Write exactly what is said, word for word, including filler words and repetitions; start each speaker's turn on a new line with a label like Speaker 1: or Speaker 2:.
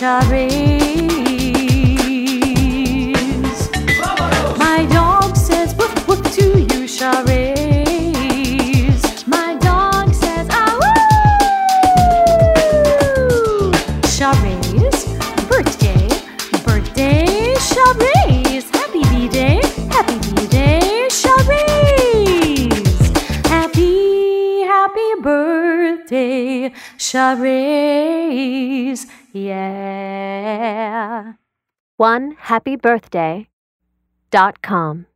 Speaker 1: Charades. My dog says woof woof to you, Charades. My dog says ah woo. Charades, birthday, birthday, charades. Happy B-Day, happy B-Day, charades. Happy, happy birthday, charades. Yeah.
Speaker 2: one happy birthday dot com